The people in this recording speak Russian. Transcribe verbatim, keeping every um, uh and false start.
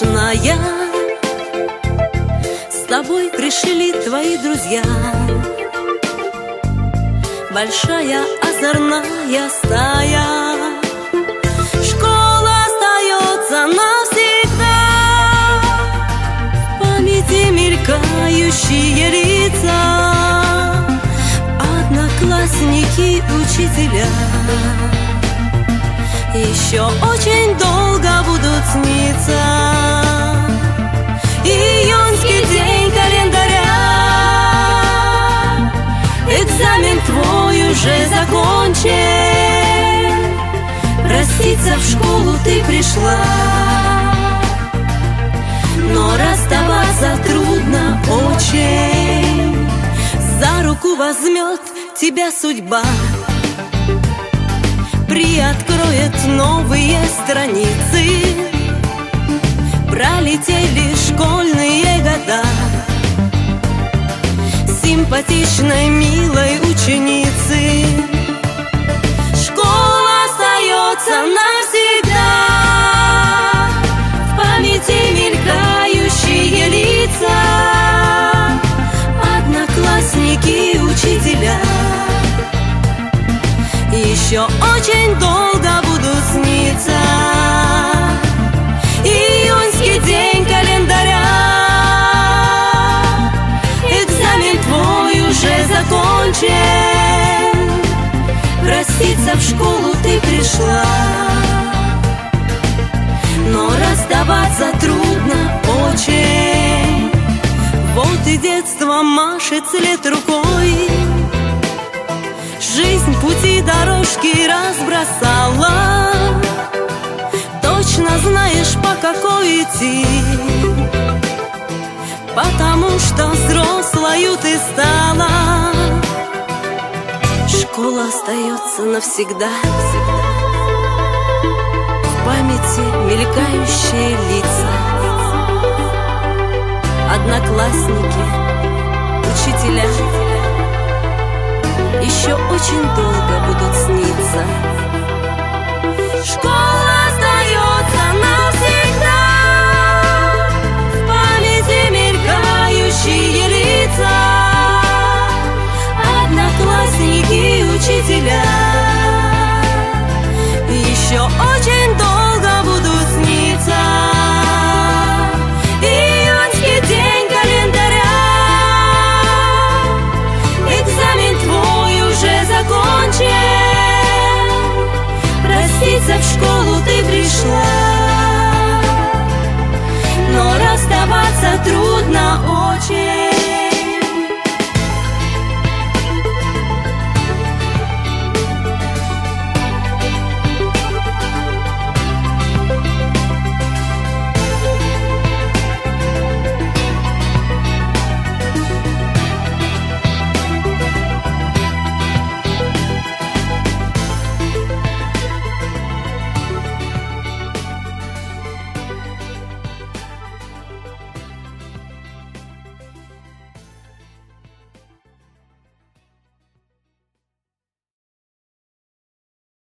смешная. С тобой пришли твои друзья. Большая озорная стая. Школа остается навсегда. В памяти мелькающие лица, одноклассники, учителя. Еще очень долго будут сниться. Июньский день календаря. Экзамен твой уже закончен. Проститься в школу ты пришла. Но расставаться трудно очень. За руку возьмет тебя судьба, приоткроет новые страницы. Пролетели школьные года симпатичной, милой ученицы. Школа остается навсегда. В памяти мелькающие лица, одноклассники, учителя. Еще очень долго будут сниться. Июньский день календаря. Экзамен твой уже закончен. Проститься в школу ты пришла. Но расставаться трудно очень. Вот и детство машет след рукой. Жизнь пути дорожки разбросала. Точно знаешь, по какой идти, потому что взрослою ты стала. Школа остается навсегда. В памяти мелькающие лица, одноклассники, учителя. Еще очень долго